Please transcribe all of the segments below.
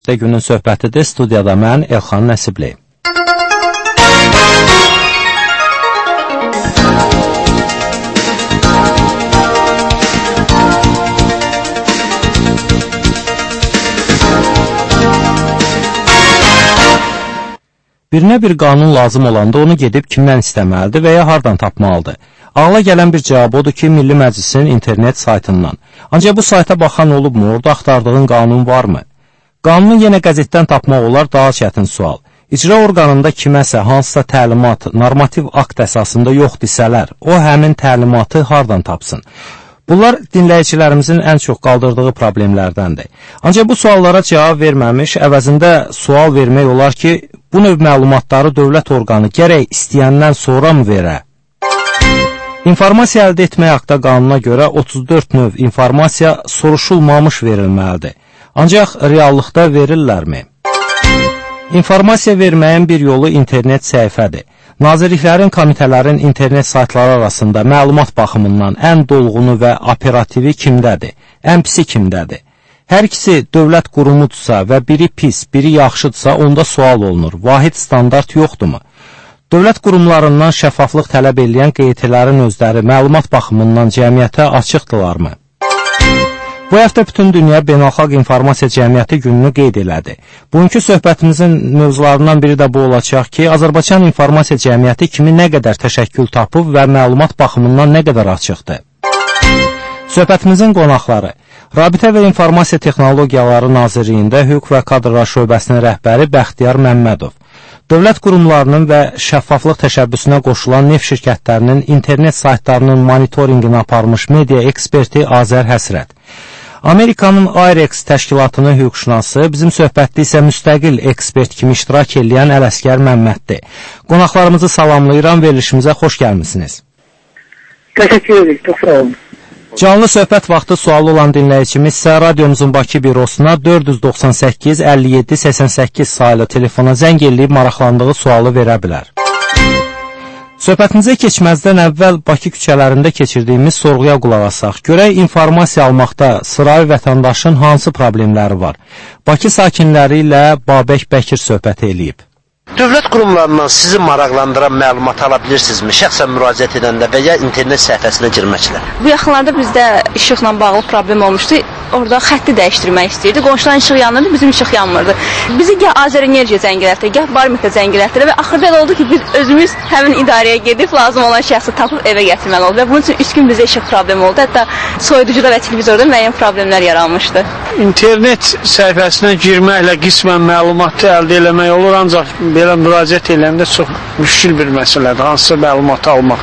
Günün söhbətidir, studiyada mən Elxan Nəsibli. Birinə bir qanun lazım olanda onu gedib kimdən istəməlidir və ya hardan tapmalıdır? Ağla gələn bir cavab odur ki, Milli Məclisin internet saytından. Ancaq bu sayta baxan olubmu, orada axtardığın qanun varmı? Qanunu yenə qəzetdən tapmaq olar, daha çətin sual. İcra orqanında kiməsə hansısa təlimat, normativ akt əsasında yox desələr, o həmin təlimatı hardan tapsın? Bunlar dinləyicilərimizin ən çox qaldırdığı problemlərdəndir. Ancaq bu suallara cavab verməmiş, əvəzində sual vermək olar ki, bu növ məlumatları dövlət orqanı gərək istəyəndən sonra mı verə? İnformasiya əldə etmək haqda qanuna görə 34 növ informasiya soruşulmamış verilməlidir. Ancaq reallıqda verirlərmi? İnformasiya verməyin bir yolu internet səhifədir. Nazirliklərin, komitələrin internet saytları arasında məlumat baxımından ən dolğunu və operativi kimdədir? Ən pisi kimdədir? Hər ikisi dövlət qurumudursa və biri pis, biri yaxşıdırsa, onda sual olunur. Vahid standart yoxdurmu? Dövlət qurumlarından şəffaflıq tələb edən QT-lərin özləri məlumat baxımından cəmiyyətə açıqdırlarmı? Bu həftə bütün dünya Beynəlxalq İnformasiya Cəmiyyəti gününü qeyd elədi. Bugünkü söhbətimizin mövzularından biri də bu olacaq ki, Azərbaycan İnformasiya Cəmiyyəti kimi nə qədər təşəkkül tapıb və məlumat baxımından nə qədər açıqdır? Söhbətimizin qonaqları Rabitə və İnformasiya Texnologiyaları Nazirliyində Hüquq və Kadrlar Şöbəsinin rəhbəri Bəxtiyar Məmmədov, dövlət qurumlarının və şəffaflıq təşəbbüsünə qoşulan neft şirkətlərinin internet saytlarının monitorinqini aparmış media eksperti Azər Həsrət, Amerikanın IREX təşkilatının hüquqşünası, bizim söhbətdə isə müstəqil ekspert kimi iştirak edən Ələsgər Məmməddir. Qonaqlarımızı salamlayıram, verilişimizə xoş gəlmisiniz. Təşəkkür edirik, çox sağ olun. Canlı söhbət vaxtı sualı olan dinləyicimiz isə radiomuzun Bakı bürosuna 498 57 88 sayılı telefona zəng eləyib maraqlandığı sualı verə bilər. Söhbətimizə keçməzdən əvvəl Bakı küçələrində keçirdiyimiz sorğuya qulaq asaq. Görək informasiya almaqda sırayı vətəndaşın hansı problemləri var? Bakı sakinləri ilə Babək Bəkir söhbət eləyib. Dövlət qurumlarından sizi maraqlandıran məlumat ala bilirsinizmi? Şəxsən müraciət edəndə və ya internet səhifəsinə girməklə. Bu yaxınlarda bizdə işıqla bağlı problem olmuşdu. Orada xətti dəyişdirmək istəyirdi. Qonşuların işıq yanırdı, bizim işıq yanmırdı. Bizi gəh Azərenergiya zəng elətdi, gəh Barmita zəng elətdi və axırda elə oldu ki, biz özümüz həmin idarəyə gedib lazım olan şəxsi tapıb evə gətirməli oldu və bunun üçün 3 gün bizə işıq problemi oldu. Hətta soyuducuda və televizorda müəyyən problemlər yaranmışdı. İnternet səhifəsinə girməklə qismən məlumatı əldə eləmək olur, ancaq belə müraciət edəndə çox müşkül bir məsələdir, hansısa məlumatı almaq.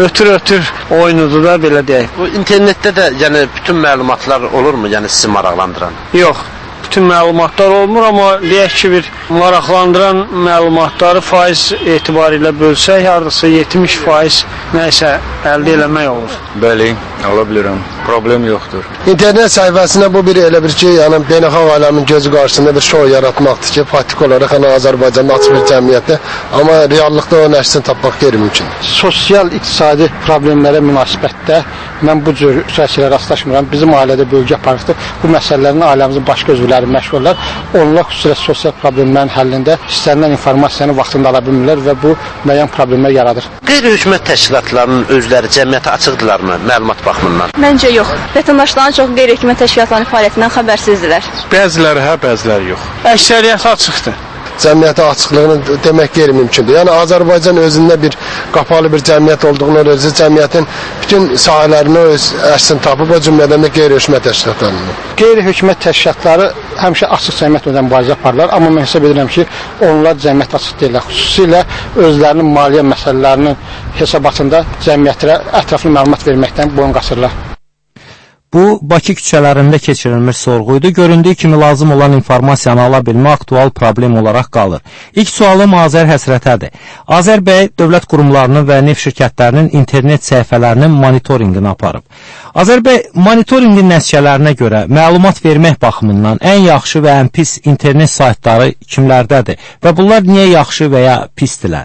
Ötür oyunudur da, belə deyək. Bu internetdə də yəni bütün məlumatlar olurmu, yəni sizi maraqlandıran? Yox, bütün məlumatlar olmur, amma deyək ki, bir maraqlandıran məlumatları faiz etibarilə bölsək, hardasa 70% nəysə əldə eləmək olur. Bəli, ola bilirəm. Problem yoxdur. İnternet səhifəsinə bu bir elə bir ki, yəni beynəlxalq aləmin gözü qarşısında bir şou yaratmaqdır ki, faktik olaraq Azərbaycanda açıq bir cəmiyyətdə, amma reallıqda o nəşsini tapmaq qeyri-mümkündür. Sosial-iqtisadi problemlərə münasibətdə mən bu cür səhifələrə rastlaşmıram. Bizim ailədə bölgə aparıqdır. Bu məsələlərin ailəmizin başqa üzvləri məşğullar. Onlar xüsusilə sosial problemlərin həllində istənilən informasiyanı vaxtında ala bilmirlər və bu müəyyən problemlər yaradır. Qeyri-hökumət təşkilatlarının özləri cəmiyyətə açıqdırlarmı məlumat baxımından? Məncə yox. Vətəndaşların çox qeyri-hökumət təşkilatlarının fəaliyyətindən xəbərsizdirlər. Bəziləri hə, bəziləri yox. Əksəriyyəti açıqdır. Cəmiyyətə açıqlığını demək qeyri-mümkündür. Yəni Azərbaycan özündə bir qapalı bir cəmiyyət olduğuna özü cəmiyyətin bütün sahələrini öz əksini tapıb, o cümlədən də qeyri-hökumət təşkilatlarını. Qeyri-hökumət təşkilatları həmişə açıq cəmiyyətlə mübarizə aparırlar, amma mən hesab edirəm ki, onlar cəmiyyət açıq deyirlər. Xüsusilə özlərinin maliyyə məsələlərinin hesabatında cəmiyyətə ətraflı məlumat verməkdən boyun qaçırlar. Bu, Bakı küçələrində keçirilmiş sorğuydu. Göründüyü kimi lazım olan informasiyanı ala bilmə aktual problem olaraq qalır. İlk sualım Azər Həsrətədir. Azər bəy dövlət qurumlarının və neft şirkətlərinin internet səhifələrinin monitorinqini aparıb. Azər bəy, monitorinqin nəticələrinə görə məlumat vermək baxımından ən yaxşı və ən pis internet saytları kimlərdədir və bunlar niyə yaxşı və ya pisdirlər?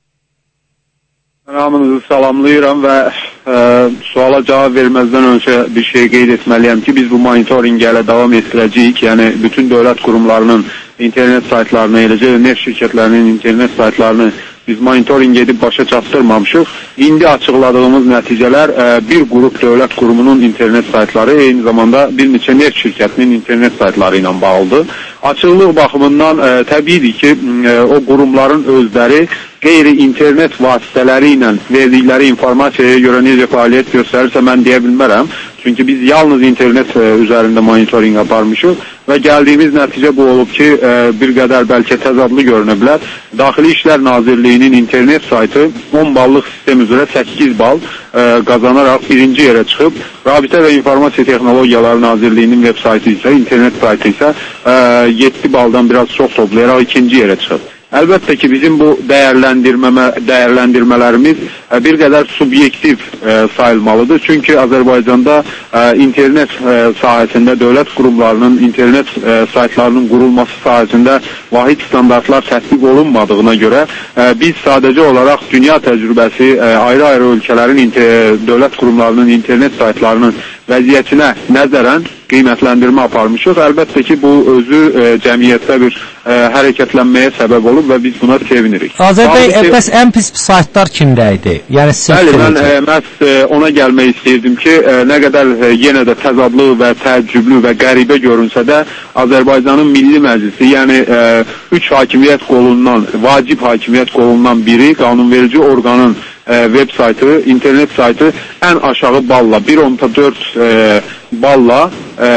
Mən hamınızı salamlayıram və suala cavab verməzdən öncə bir şey qeyd etməliyəm ki, biz bu monitorinqə ilə davam etdirəcəyik. Yəni, bütün dövlət qurumlarının internet saytlarını, eləcə də neft şirkətlərinin internet saytlarını biz monitoring edib başa çatdırmamışıq. İndi açıqladığımız nəticələr bir qrup dövlət qurumunun internet saytları, eyni zamanda bir neçə neft şirkətinin internet saytları ilə bağlıdır. Açıqlıq baxımından təbiidir ki, o qurumların özləri qeyri-internet vasitələri ilə verdikləri informasiyaya görə necə fəaliyyət göstərirsə mən deyə bilmərəm. Çünki biz yalnız internet üzərində monitoring aparmışıq və gəldiyimiz nəticə bu olub ki, bir qədər bəlkə təzadlı görünə bilər. Daxili İşlər Nazirliyinin internet saytı 10 ballıq sistem üzrə 8 bal qazanaraq birinci yerə çıxıb. Rabitə və İnformasiya Texnologiyaları Nazirliyinin web saytı isə, internet saytı isə 7 baldan biraz çox toplayaraq ikinci yerə çıxıb. Əlbəttə ki, bizim bu dəyərləndirmələrimiz bir qədər subyektiv sayılmalıdır. Çünki Azərbaycanda internet sahəsində dövlət qurumlarının internet saytlarının qurulması sahəsində vahid standartlar tətbiq olunmadığına görə biz sadəcə olaraq dünya təcrübəsi, ayrı-ayrı ölkələrin dövlət qurumlarının internet saytlarının vəziyyətinə nəzərən qiymətləndirmə aparmışıq. Əlbəttə ki, bu özü cəmiyyətdə bir hərəkətlənməyə səbəb olub və biz buna sevinirik. Azər bəy, bəs ən pis saytlar kimdə idi? Yəni bəli, mən məhz ona gəlmək istəyirdim ki, nə qədər yenə də təzadlı və təəccüblü və qəribə görünsə də Azərbaycanın Milli Məclisi, yəni 3 hakimiyyət qolundan, vacib hakimiyyət qolundan biri, qanunverici orqanın web saytı, internet saytı ən aşağı balla 1.4 balla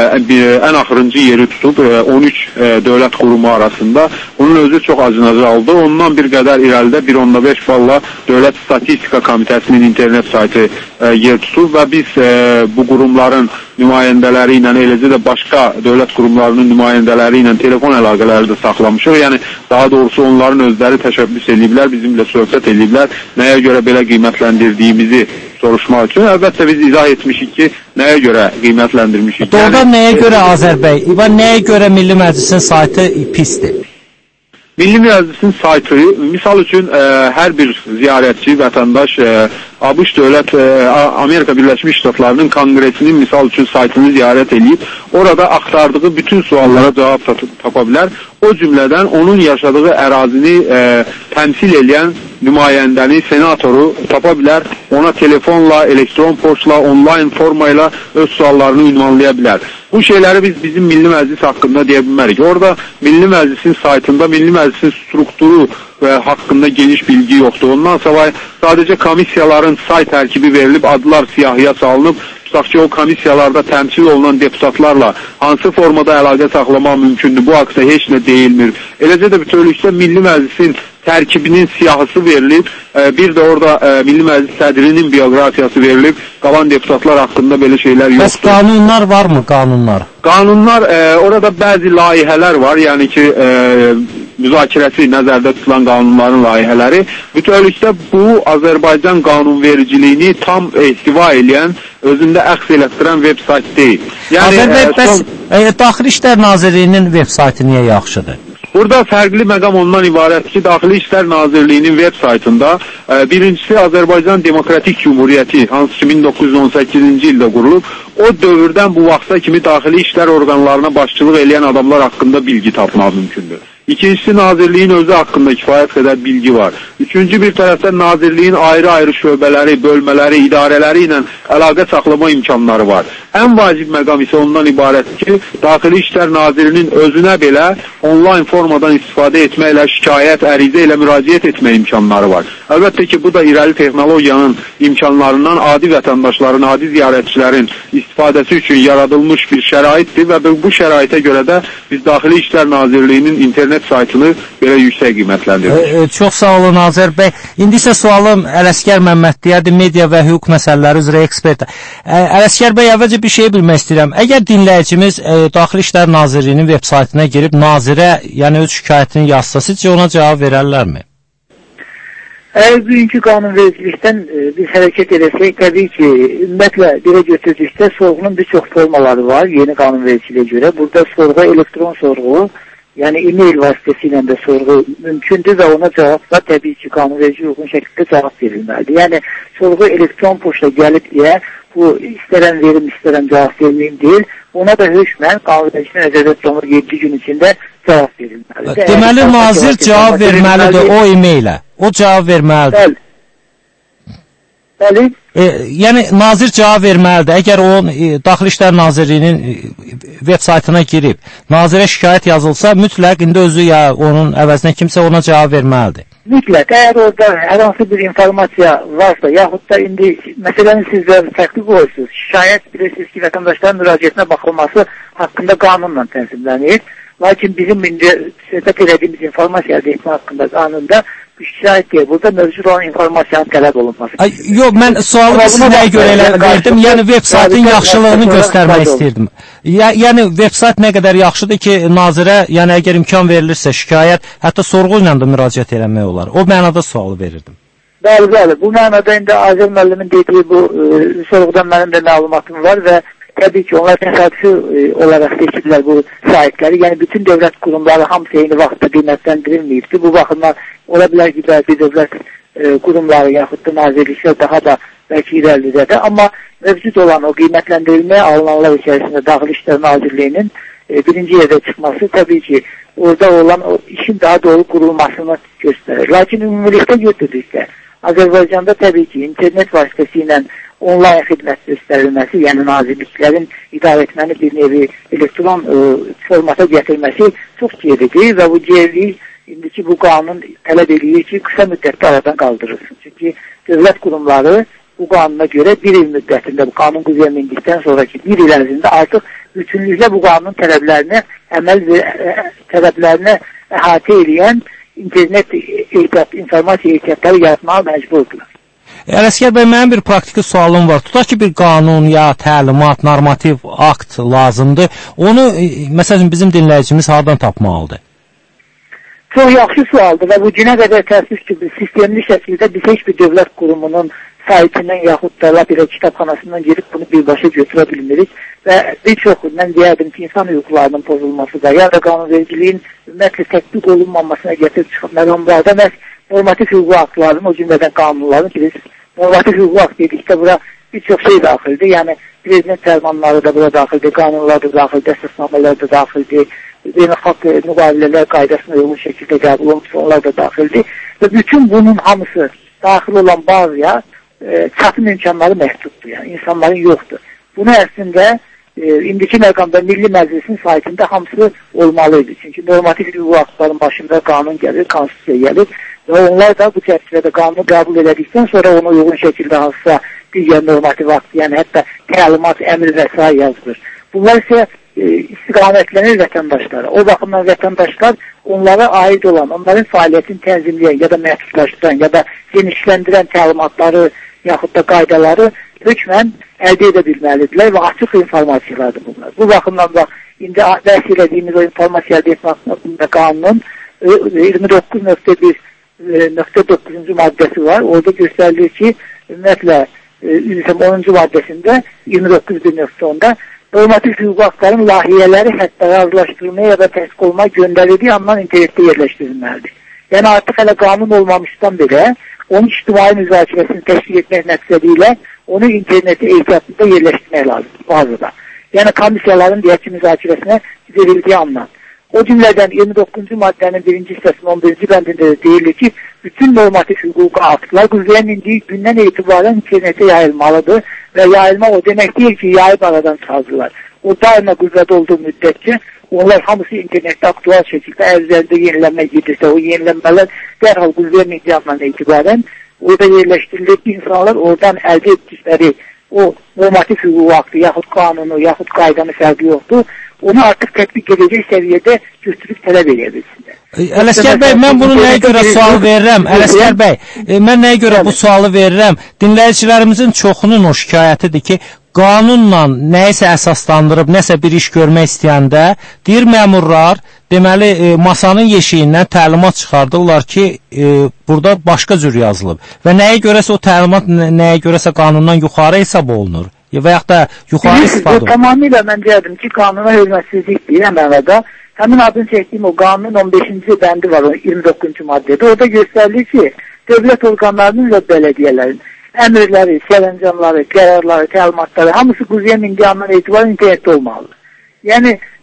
ən axırıncı yeri tutub 13 dövlət qurumu arasında. Onun özü çox acınacaq oldu. Ondan bir qədər irəlidə 1.5 balla Dövlət Statistika Komitəsinin internet saytı yer tutub və biz bu qurumların nümayəndələri ilə, eləcə də başqa dövlət qurumlarının nümayəndələri ilə telefon əlaqələri də saxlamışıq. Yəni, daha doğrusu onların özləri təşəbbüs ediblər, bizimlə söhbət ediblər, nəyə görə belə qiymətləndirdiyimizi soruşmaq üçün. Əlbəttə biz izah etmişik ki, nəyə görə qiymətləndirmişik. Doğrudan nəyə görə Azər bəy? Nəyə görə Milli Məclisin saytı pisdir? Milli Məclisin saytı, misal üçün hər bir ziyarətçi, vətəndaş ABŞ dövlət, Amerika Birləşmiş Ştatlarının Konqresinin misal üçün saytını ziyarət edib, orada axtardığı bütün suallara cavab tapa bilər. O cümlədən onun yaşadığı ərazini təmsil edən nümayəndəni, senatoru tapa bilər, ona telefonla, elektron poçtla, online formayla öz suallarını ünvanlaya bilər. Bu şeyləri biz bizim Milli Məclis haqqında deyə bilmərik. Orada Milli Məclisin saytında Milli Məclisin strukturu və haqqında geniş bilgi yoxdur. Ondan sonra sadəcə komissiyaların sayt tərkibi verilib, adlar siyahıya salınıb, tutaq ki, o komissiyalarda təmsil olunan deputatlarla hansı formada əlaqə saxlamaq mümkündür, bu haqda heç nə deyilmir. Eləcə də bütövlükdə Milli Məclisin tərkibinin siyahısı verilib, bir də orada Milli Məclis sədrinin bioqrafiyası verilib, qalan deputatlar haqqında belə şeylər yoxdur. Bəs qanunlar varmı, qanunlar? Qanunlar, orada bəzi layihələr var, yəni ki, müzakirəsi nəzərdə tutulan qanunların layihələri. Bütövlükdə bu, Azərbaycan qanunvericiliyini tam ehtiva edən, özündə əks elətdirən web sayt deyil. Azər bəy, bəs Daxili İşlər Nazirliyinin web saytı niyə yaxşıdır? Burada fərqli məqam ondan ibarətdir ki, Daxili İşlər Nazirliyinin web saytında birincisi Azərbaycan Demokratik Cumhuriyyəti, hansı ki 1918-ci ildə qurulub, o dövrdən bu vaxta kimi daxili işlər orqanlarına başçılıq edən adamlar haqqında bilgi tapmaq mümkündür. İkincisi, nazirliyin özü haqqında kifayət qədər bilgi var. Üçüncü bir tərəfdən nazirliyin ayrı-ayrı şöbələri, bölmələri, idarələri ilə əlaqə saxlama imkanları var. Ən vacib məqam isə ondan ibarətdir ki, Daxili İşlər Nazirinin özünə belə onlayn formadan istifadə etməklə, şikayət, ərizə ilə müraciət etmə imkanları var. Əlbəttə ki, bu da irəli texnologiyanın imkanlarından adi vətəndaşların, adi ziyarətçilərin istifadəsi üçün yaradılmış bir şəraitdir və bu şəraitə görə də biz Daxili İşlər Nazirliyinin internet saytını belə yüksək qiymətləndiririk. Çox sağ olun Azər bəy. İndi isə sualım Ələsgər Məmmədliyədir, media və hüquq məsələləri üzrə ekspert. Ələsgər bəy, əvvəlcə bir şey bilmək istəyirəm. Əgər dinləyicimiz Daxili İşlər Nazirliyinin veb saytına girib nazirə, yəni öz şikayətini yazsa, sizcə ona cavab verərlərmi? Əgər bugünkü qanunvericilikdən biz hərəkət edəsək, təbii ki, ümumiyyətlə belə götürdükdə sorğunun bir çox formaları var yeni qanunvericiliyə görə. Burada sorğu elektron sorğu, yəni e-mail vasitəsilə də sorğu mümkündür və ona cavab da təbii ki, qanunverici uyğun şəkildə cavab verilməlidir. Yəni, sorğu elektron poçta gəlib deyə, bu istərən verim, istərən cavab verməyim deyil. Ona da hökmən qanunvericinin nəzərdə tutulur 7 gün içində cavab verilməlidir. Deməli, nazir cavab verməlidir o e-meylə. O cavab verməlidir. Bəli. Yəni, nazir cavab verməlidir. Əgər o Daxili İşlər Nazirliyinin web saytına girib, nazirə şikayət yazılsa, mütləq indi özü ya onun əvəzinə kimsə ona cavab verməlidir. Mütləq, əgər orada hər hansı bir informasiya varsa, yaxud da indi məsələni sizlər fərqli qoyursunuz, şikayət bilirsiniz ki, vətəndaşların müraciətinə baxılması haqqında qanunla tənzimlənir. Lakin bizim indi söhbət edədiyimiz informasiya əldə etmə haqqında qanunda şikayət deyil. Burada mövcud olan informasiyanın tələb olunması. Yox, mən sualı siz nəyə görə verdim? Yəni, web saytın yaxşılığını göstərmək istəyirdim. Yəni, web sayt nə qədər yaxşıdır ki, nazirə, yəni əgər imkan verilirsə şikayət, hətta sorğu ilə də müraciət eləmək olar. O mənada sualı verirdim. Bəli. Bu mənada indi Azər müəllimin dediyi bu sorğudan mənim də məlumatım var və təbii ki, onlar təsadüfi olaraq seçirlər bu saytləri. Yəni, bütün dövlət qurumları hamısı eyni vaxtda qiymətləndirilməyibdir. Bu baxımdan ola bilər ki, bəzi dövlət qurumları yaxud da nazirliklər daha da bəlkə irəlidədir. Amma mövcud olan o qiymətləndirilməyə alınanlar içərisində Daxili İşlər Nazirliyinin birinci yerdə çıxması təbii ki, orada olan o işin daha doğru qurulmasını göstərir. Lakin ümumilikdə götürdükdə, Azərbaycanda təbii ki, internet vasitəsilə onlayn xidmət göstərilməsi, yəni nazirliklərin idarə etməni bir nevi elektron formata gətirməsi çox geridir və bu gerilik indiki bu qanun tələb edir ki, qısa müddətdə aradan qaldırılsın. Çünki dövlət qurumları bu qanuna görə bir il müddətində bu qanun qüvvəyə mindikdən sonraki bir il ərzində artıq bütünlüklə bu qanun tələblərinə tələblərinə əhatə edən internet informasiya ehtiyatları yaratmağa məcburdular. Ələsgər bəy, mənim bir praktiki sualım var. Tutaq ki, bir qanun ya təlimat, normativ akt lazımdır. Onu, məsələn, bizim dinləyicimiz hardan tapmalıdır? Çox yaxşı sualdır və bu günə qədər təəssüf ki, sistemli şəkildə biz heç bir dövlət qurumunun saytindən yaxud da bir kitabxanasından gelib bunu birbaşa götürə bilmirik və bir çox, mən deyərdim ki, insan hüquqlarının pozulması da ya da qanunvericiliyin ümumiyyətlə tətbiq olunmamasına gətirib çıxan məqamlarda məhz normativ hüquq aktlarının, o cümlədən qanunların ki, biz normativ hüquq akt dedikdə bura bir çox şey daxildir. Yəni, prezident fərmanları da bura daxildir, qanunlar da daxildir, əsasnamələr də daxildir, beynəlxalq müqavilələr qaydasına uyğun şəkildə qəbul olmuş, onlar da daxildir. Və bütün bunun hamısı daxil olan bazıya çatım imkanları məhduddur, yəni insanların yoxdur. Bunu əslində indiki məqamda Milli Məclisin saytında hamısı olmalıydı. Çünki normativ hüquq aktların başında qanun gəlir, konstitusiya gəlir və onlar da bu çərçivədə qanunu qəbul edildikdən sonra ona uyğun şəkildə hansısa digər normativ akt, yəni hətta təlimat, əmr və s. yazılır. Bunlar isə istiqamətlənir vətəndaşlara. O baxımdan vətəndaşlar onlara aid olan, onların fəaliyyətini tənzimləyən ya da məhdudlaşdıran ya da genişləndirən təlimatları yaxud da qaydaları hökmən əldə edə bilməlidirlər və açıq informasiyalardır bunlar. Bu baxımdan da indi bəhs edədiyimiz o informasiya əldə etmə haqqında qanunun 29.1.9-cu maddəsi var. Orada göstərilir ki, ümumiyyətlə 10-cu maddəsində 29.1.10-da normativ hüquq aktların layihələri hətta razılaşdırılmaya ya da təsdiq olmaya göndərildiyi andan internetdə yerləşdirilməlidir. Yəni artıq hələ qanun olmamışdan belə onun ictimai müzakirəsini təşkil etmək məqsədilə onu interneti ehtiyatında yerləşdirmək lazımdır. Yəni komissiyaların deyəki müzakirəsinə verildiyi andan. O cümlədən 29-cu maddənin 1-ci hissəsinin 11-ci bəndində deyilir ki, bütün normativ hüquq aktlar qüvvəyə mindiyi gündən etibarən internetə yayılmalıdır və yayılma o demək deyil ki, yayıb aradan çıxardılar. O daima qüvvədə olduğu müddətcə onlar hamısı internetdə aktual şəkildə əvvəldə yenilənmə gedirsə, o yenilənmələr dərhal qüvvəyə mindiyi andan etibarən orada yerləşdirilir ki, insanlar oradan əldə etdikləri o normativ hüquq aktı, yaxud qanunu, yaxud qaydanı fərqi yoxdur. Onu artıq tətbiq edəcək səviyyədə götürüb tələb edə bilsinlər. Ələsgər bəy, mən bunu nəyə görə sual verirəm? Ələsgər bəy, mən nəyə görə bu sualı verirəm? Dinləyicilərimizin çoxunun o şikayətidir ki, qanunla nəyisə əsaslandırıb, nəsə bir iş görmək istəyəndə, deyir məmurlar, deməli, masanın yeşiyindən təlimat çıxardırlar ki, burada başqa cür yazılıb. Və nəyə görəsə o təlimat, nəyə görəsə qanundan yuxarı hesab olunur. Və yaxud da yuxarı istifadə olunur. Tamamilə mən deyərdim ki, qanuna hörmətsizlikdir əməvədə. Həmin adını çəkdiyim o qanunun 15-ci bəndi var, 29-cu maddədə. Orada göstərilir ki, dövlət orqanlarının və bələdiyyələrin əmrləri, sərəncamları, qərarları, təlimatları hamısı qüvvəyə mindiyi andan etibarən internetdə olmalıdır. Yəni,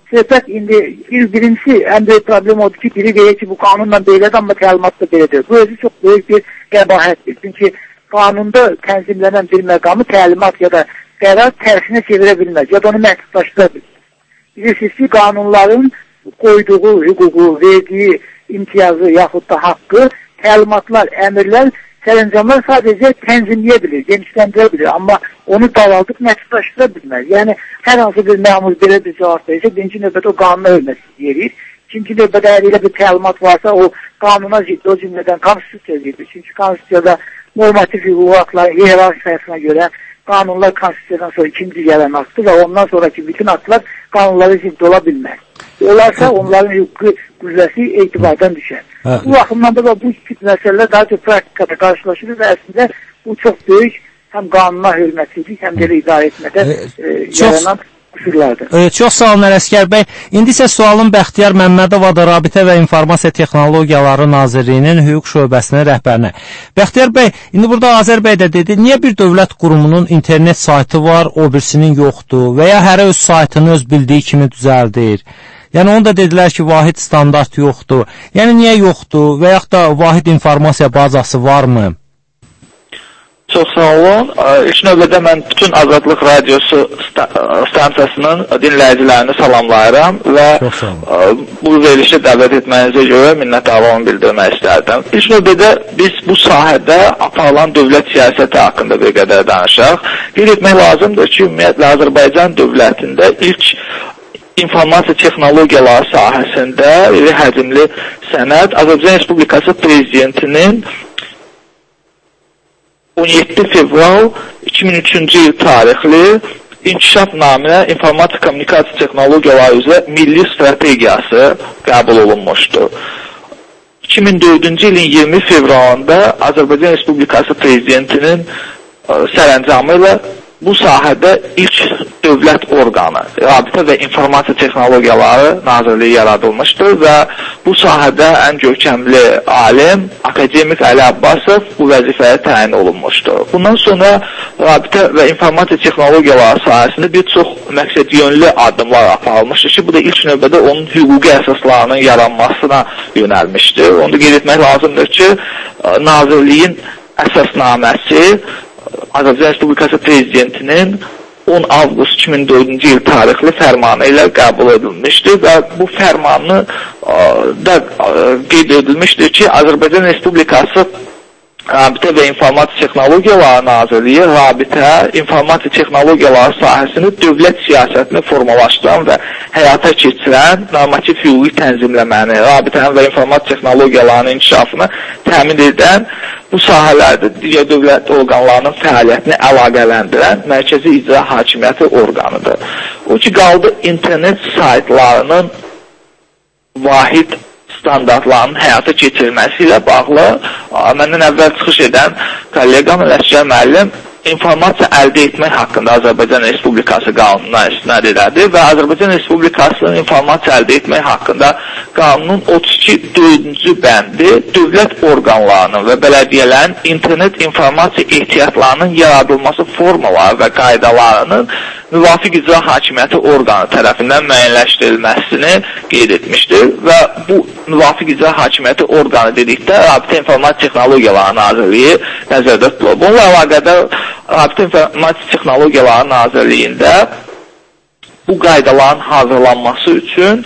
söhbət indi birincisi ən böyük problem odur ki, biri deyir ki, bu qanunla belədir, amma təlimat da belədir. Bu özü çox böyük bir qəbahətdir. Çünki qanunda tənzimlənən bir məqamı təlimat ya da qərar tərsinə çevirə bilməz, ya da onu məhdudlaşdıra bilməz. Bilirsiniz ki, qanunların qoyduğu hüququ, verdiyi imtiyazı yaxud da haqqı, təlimatlar, əmirlər, sərəncamlar sadəcə tənzimləyə bilir, genişləndirə bilir, amma onu davaldıb məhdudlaşdıra bilməz. Yəni, hər hansı bir məmur belə bir cavab verirsə, birinci növbədə o qanuna hörmətsizlik yerir. İkinci növbədə əgər elə bir təlimat varsa, o qanuna ziddi, o cümlədən konstitusiyaya ziddi. Çünki konstitusiyada normativ hüquq haqları hiyerarxiyasına görə qanunlar konstitusiyadan sonra ikinci gələn aktdır və ondan sonraki bütün aktlar qanunlara ziddi ola bilməz. Olarsa onların hüquqi qüvvəsi etibardan düşər. Bu baxımdan da bu tip məsələlər daha çox praktikada qarşılaşılır və əslində bu çox böyük həm qanuna hörmətsizlik, həm də idarə etmədə yaranan qüsurlardır. Çox sağ olun Ələsgər bəy. İndi isə sualım Bəxtiyar Məmmədovadır, Rabitə və İnformasiya Texnologiyaları Nazirliyinin hüquq şöbəsinin rəhbərinə. Bəxtiyar bəy, indi burada Azər bəy də dedi, niyə bir dövlət qurumunun internet saytı var, o birisinin yoxdur və ya hərə öz saytını öz bildiyi kimi düzəldir? Yəni, onu da dedilər ki, vahid standart yoxdur. Yəni, niyə yoxdur və yaxud da vahid informasiya bazası varmı? Çox sağ olun. İlk növbədə mən bütün Azadlıq Radiosu stansiyasının dinləyicilərini salamlayıram və bu verilişi dəvət etməyinizə görə minnətdarlığımı bildirmək istərdim. İlk növbədə biz bu sahədə aparılan dövlət siyasəti haqqında bir qədər danışaq. Qeyd etmək lazımdır ki, ümumiyyətlə Azərbaycan dövlətində ilk informasiya texnologiyaları sahəsində iri həcmli sənəd Azərbaycan Respublikası Prezidentinin 17 fevral 2003-cü il tarixli inkişaf naminə informasiya kommunikasiya texnologiyaları üzrə milli strategiyası qəbul olunmuşdur. 2004-cü ilin 20 fevralında Azərbaycan Respublikası Prezidentinin sərəncamı ilə bu sahədə ilk dövlət orqanı, Rabitə və İnformasiya Texnologiyaları Nazirliyi yaradılmışdır və bu sahədə ən görkəmli alim, akademik Əli Abbasov bu vəzifəyə təyin olunmuşdur. Bundan sonra Rabitə və İnformasiya Texnologiyaları sahəsində bir çox məqsədyönlü addımlar aparılmışdır ki, bu da ilk növbədə onun hüquqi əsaslarının yaranmasına yönəlmişdir. Onu da qeyd etmək lazımdır ki, Nazirliyin əsasnaməsi Azərbaycan Respublikası Prezidentinin 10 avqust 2004-cü il tarixli fərmanı ilə qəbul edilmişdir və bu fərmanı da qeyd edilmişdir ki, Azərbaycan Respublikası Rabitə və İnformasiya Texnologiyaları Nazirliyi Rabitə, İnformasiya Texnologiyaları sahəsini dövlət siyasətini formalaşdıran və həyata keçirən normativ hüquqi tənzimləməni, Rabitənin və İnformasiya Texnologiyalarının inkişafını təmin edən, bu sahələrdə digər dövlət orqanlarının fəaliyyətini əlaqələndirən mərkəzi icra hakimiyyəti orqanıdır. O ki, qaldı internet saytlarının vahid standartlarının həyata keçirilməsi ilə bağlı məndən əvvəl çıxış edən kolleqam Ələsgər müəllim informasiya əldə etmək haqqında Azərbaycan Respublikası qanununa istinad edədir və Azərbaycan Respublikasının informasiya əldə etmək haqqında qanunun 32-4-cü bəndi dövlət orqanlarının və bələdiyyələrin internet informasiya ehtiyatlarının yaradılması formaları və qaydalarının müvafiq icra hakimiyyəti orqanı tərəfindən müəyyənləşdirilməsini qeyd etmişdir və bu müvafiq icra hakimiyyəti orqanı dedikdə Rabitə İnformasiya Texnologiyaları Nazirliyi nəzərdə tutulur. Bununla əlaqədar Rabitə İnformasiya Texnologiyaları Nazirliyində bu qaydaların hazırlanması üçün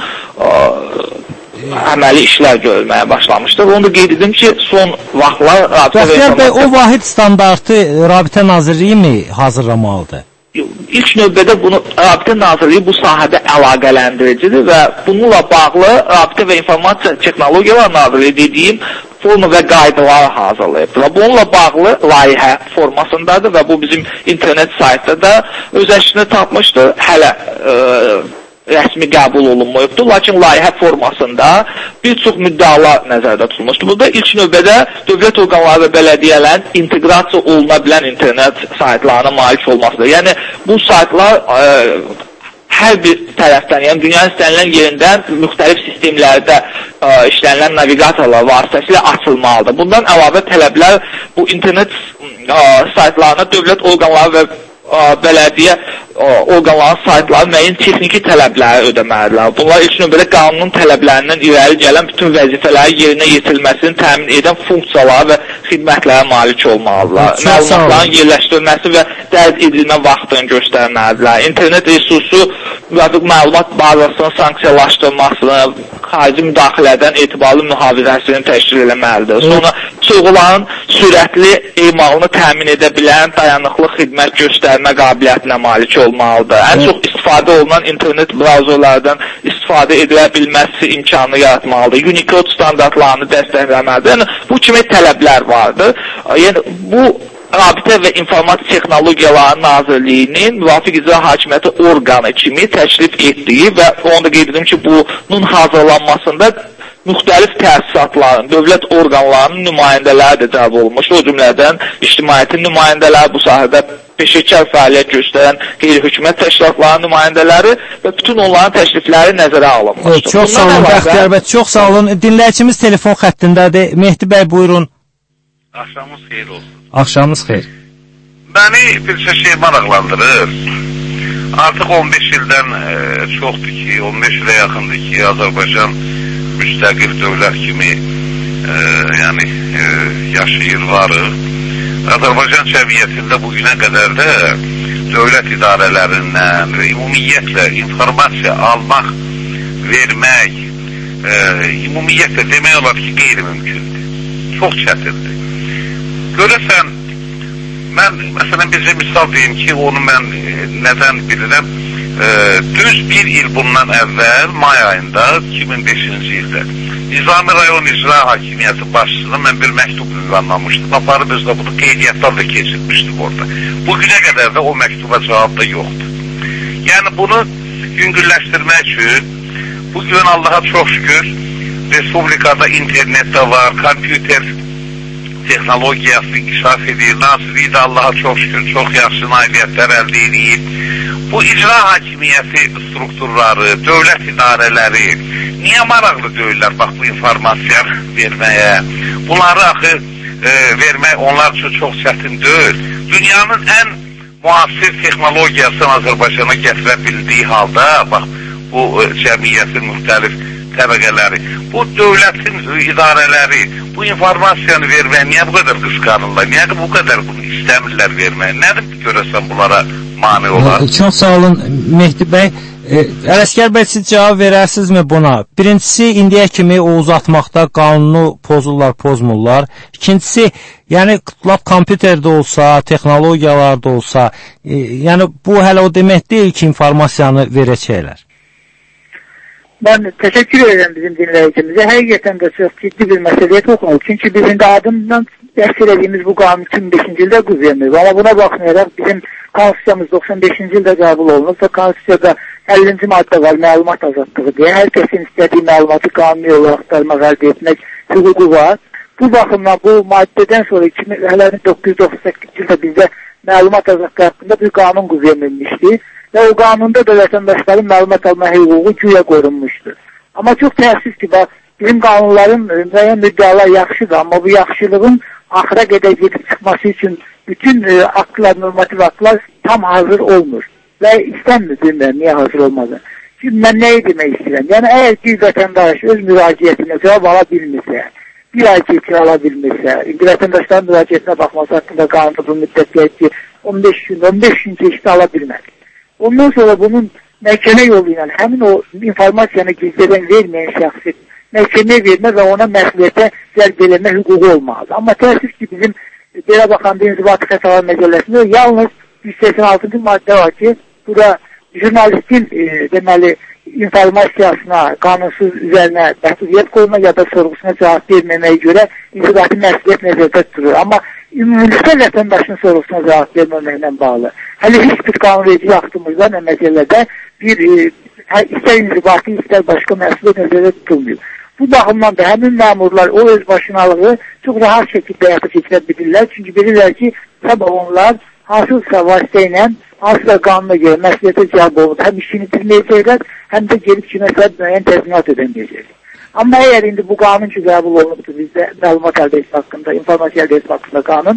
əməli işlər görülməyə başlamışdır. Onu da qeyd edim ki, son vaxtlar Rabitə və İnformasiya... O vahid standartı Rabitə Nazirliyi mi hazırlamalıdır? İlk növbədə bunu Rabitə Nazirliyi bu sahədə əlaqələndiricidir və bununla bağlı Rabitə və İnformasiya Texnologiyaları Nazirliyi dediyim forma və qaydaları hazırlayıb. Və bununla bağlı layihə formasındadır və bu bizim internet saytda da öz əksini tapmışdır. Hələ rəsmi qəbul olunmayıbdır, lakin layihə formasında bir çox müddəalar nəzərdə tutulmuşdur. Burada ilk növbədə dövlət orqanları və bələdiyyələrin inteqrasiya oluna bilən internet saytlarına malik olmasıdır. Yəni, bu saytlar hər bir tərəfdən, yəni dünyanın istənilən yerindən müxtəlif sistemlərdə işlənilən navigatorlar vasitəsilə açılmalıdır. Bundan əlavə tələblər bu internet saytlarına dövlət orqanları və bələdiyyə orqanların saytları müəyyən texniki tələbləri ödəməlidirlər. Bunlar ilk növbədə qanunun tələblərindən irəli gələn bütün vəzifələrin yerinə yetirilməsini təmin edən funksiyalara və xidmətlərə malik olmalıdırlar. Məlumatların yerləşdirilməsi və dərc edilmə vaxtını göstərməlidirlər. İnternet resursu məlumat bazasının sanksiyalaşdırılmasını, xarici müdaxilədən etibarlı mühafizəsini təşkil etməlidir. Sonra sorğuların sürətli emalını təmin edə bilən dayanıqlı xidmət göstərmə qabiliyyətinə malik olmalıdır. Ən çox istifadə olunan internet brauzerlərdən istifadə edilə bilməsi imkanını yaratmalıdır. Unicode standartlarını dəstəkləməlidir. Yəni, bu kimi tələblər vardır. Yəni, bu Rabitə və İnformatik Texnologiyaları Nazirliyinin müvafiq icra hakimiyyəti orqanı kimi təklif etdiyi və onu da qeyd edim ki, bunun hazırlanmasında müxtəlif təsisatların, dövlət orqanlarının nümayəndələri də cəlb olmuş. O cümlədən ictimaiyyətin nümayəndələri, bu sahədə peşəkar fəaliyyət göstərən qeyri-hökumət təşkilatlarının nümayəndələri və bütün onların təklifləri nəzərə alınmışdır. Çox sağ olun, Bəxtiyar bəy, çox sağ olun. Dinləyicimiz telefon xəttindədir. Mehdi bəy, buyurun. Axşamınız xeyir olsun. Axşamınız xeyir. Bəni bir şey maraqlandırır. Artıq 15 ildən çoxdur ki, 15 ilə yaxındır ki, Azərbaycan müstəqil dövlət kimi yaşayır, varıq. Azərbaycan cəmiyyətində bugünə qədər də dövlət idarələrindən və ümumiyyətlə informasiya almaq, vermək, ümumiyyətlə demək olar ki, qeyri-mümkündür. Çox çətindir. Görəsən, mən məsələn bizə misal deyim ki, onu mən nədən bilirəm, düz bir il bundan əvvəl may ayında 2005-ci ildə Nizami rayon icra hakimiyyəti başçısına mən bir məktub ünvanlamışdım. Aparıb özdə bunu qeydiyyatdan da keçirmişdim orada. Bugünə qədər də o məktuba cavab da yoxdur. Yəni bunu yüngülləşdirmək üçün bugün Allaha çox şükür Respublikada internetdə var, kompüter texnologiyası inkişaf edir. Nazirliyi də Allaha çox şükür çox yaxşı nailiyyətlər əldə edib. Bu icra hakimiyyəti strukturları, dövlət idarələri niyə maraqlı deyirlər bax bu informasiya verməyə? Bunları axı vermək onlar üçün çox çətin deyil. Dünyanın ən müasir texnologiyasını Azərbaycana gətirə bildiyi halda bax bu cəmiyyətin müxtəlif təbəqələri, bu dövlətin idarələri bu informasiyanı verməyə niyə bu qədər qısqanırlar? Niyə bu qədər bunu istəmirlər verməyə? Nədir görəsən bunlara mane olar? Çox sağ olun Mehdi bəy. Ələsgər bəy, siz cavab verərsinizmi buna? Birincisi, indiyə kimi o uzatmaqda qanunu pozurlar, pozmurlar. İkincisi, yəni lap kompüterdə olsa, texnologiyalarda olsa, yəni bu hələ o demək deyil ki, informasiyanı verəcəklər. Ben teşekkür ederim bizim dinleyicimize. Həqiqətən də çox ciddi bir məsələyə toxunur. Çünki bizim də adından dərs edildiğimiz bu qanun 2005-ci ildə qüvvəyə. Ama buna baxmayaraq bizim konstitusiyamız 95-ci ildə qəbul olunur və konstitusiyada 50-ci maddə var, məlumat azadlığı deyə. Hər kəsin istədiyi məlumatı qanuni olaraq axtarmaq, əldə etmək hüququ var. Bu baxımdan bu maddədən sonra 1998-ci ildə bizdə məlumat azadlığı haqqında bir qanun qüvvəyə minmişdi. Və o qanunda da vətəndaşların məlumat alma hüququ güya qorunmuşdur. Amma çox təəssüf ki, bizim qanunların müəyyən müddəalar yaxşıdır, amma bu yaxşılığın axıra qədər gedib çıxması üçün bütün aktlar, normativ aktlar tam hazır olmur. Və istənmir, bilmirəm, niyə hazır olmadı. Şimdi mən nəyi demək istəyirəm? Yəni, əgər bir vətəndaş öz müraciətinə cavab ala bilmirsə, bir ay keçir ala bilmirsə, vətəndaşların müraciətinə baxması haqqında qanunda bu müddət deyək ki, 15 gün keçdi ala bilmədi. Ondan sonra bunun məhkəmə yolu ilə həmin o informasiyanı gizlədən verməyən şəxsi məhkəməyə vermə və ona məsuliyyətə cəlb eləmə hüququ olmalıdır. Amma təəssüf ki, bizim belə baxanda İnzibati Xətalar Məcəlləsində yalnız 186-cı maddə var ki, burada jurnalistin deməli informasiyasına, qanunsuz üzərinə məhdudiyyət qoyma ya da sorğusuna cavab verməməyə görə inzibati məsuliyyət nəzərdə tutulur. Amma ümumilikdə vətəndaşın sorğusuna cavab verməməklə bağlı. Hələ heç bir qanunverici aktımızda nə məsələdə bir istər inzibati, istər başqa məsuliyyət nəzərdə tutulmuyor. Bu baxımdan da həmin məmurlar o öz başınalığı çox rahat şəkildə həyata keçirə bilirlər. Çünki bilirlər ki, sabah onlar hansısa vasitə ilə, hansısa qanuna görə məsuliyyətə cəlb olub, həm işini bilməyəcəklər, həm də gelib ki, məsələ müəyyən təzminat ödəməyəcəklər. Amma əgər indi bu qanun ki, qəbul olunubdur bizdə məlumat əldə etmə haqqında, informasiya əldə etmə haqqında qanun,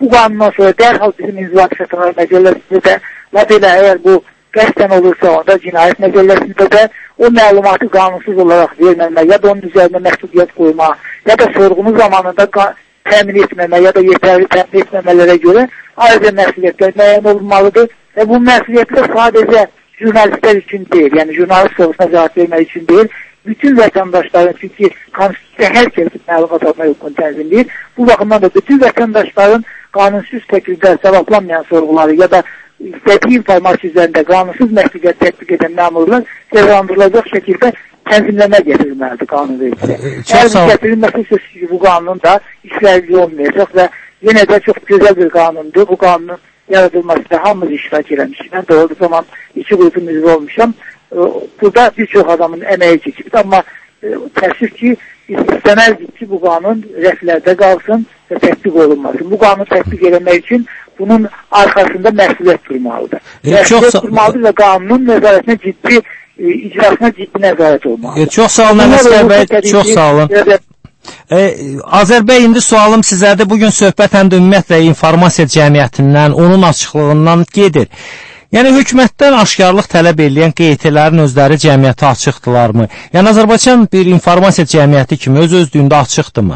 bu qanundan sonra dərhal bizim İnzibati Xətalar Məcəlləsində də və belə əgər bu qəsdən olursa onda cinayət məcəlləsində də o məlumatı qanunsuz olaraq verməmək, ya da onun üzərində məhdudiyyət qoymaq, ya da sorğunun zamanında təmin etməmək, ya da yetərli təmin etməmələrə görə ayrıca məsuliyyətlər müəyyən olunmalıdır və bu məsuliyyətlər sadəcə jurnalistlər üçün deyil, yəni jurnalist sorğusuna cavab vermək üçün deyil, bütün vətəndaşların, çünki konstitusiya hər kəsin məlumat alma hüququnu tənzimləyir, bu baxımdan da bütün vətəndaşların qanunsuz şəkildə cavablanmayan sorğuları ya da istədiyi informasiya üzərində qanunsuz məhdudiyyət tətbiq edən məmurlar cəzalandırılacaq şəkildə tənzimləmə getirilməlidir qanunvericiliyə. Əgər bu gətirilməsi sözsüz ki, bu qanun da işləyicili olmayacaq və yenə də çox gözəl bir qanundur. Bu qanunun yaradılmasında hamımız iştirak eləmişik. Mən də olduğu zaman 2 qrupun üzvü olmuşam. Burada bir çox adamın əməyi çəkibdir, amma təəssüf ki, istəməzdik ki, bu qanun rəflərdə qalsın və tətbiq olunmasın. Bu qanunu tətbiq eləmək üçün bunun arxasında məsuliyyət durmalıdır. Məsuliyyət durmalıdır və qanunun nəzarətinə ciddi, icrasına ciddi nəzarət olmalıdır. Çox sağ olun, Əsgər bəy, çox sağ olun. Azərbay, indi sualım sizədir. Bugün söhbət həm də ümumiyyətlə informasiya cəmiyyətindən, onun açıqlığından gedir. Yəni, hökumətdən aşkarlıq tələb edən QET-lərin özləri cəmiyyətə açıqdırlarmı? Yəni, Azərbaycan bir informasiya cəmiyyəti kimi öz-özlüyündə açıqdırmı?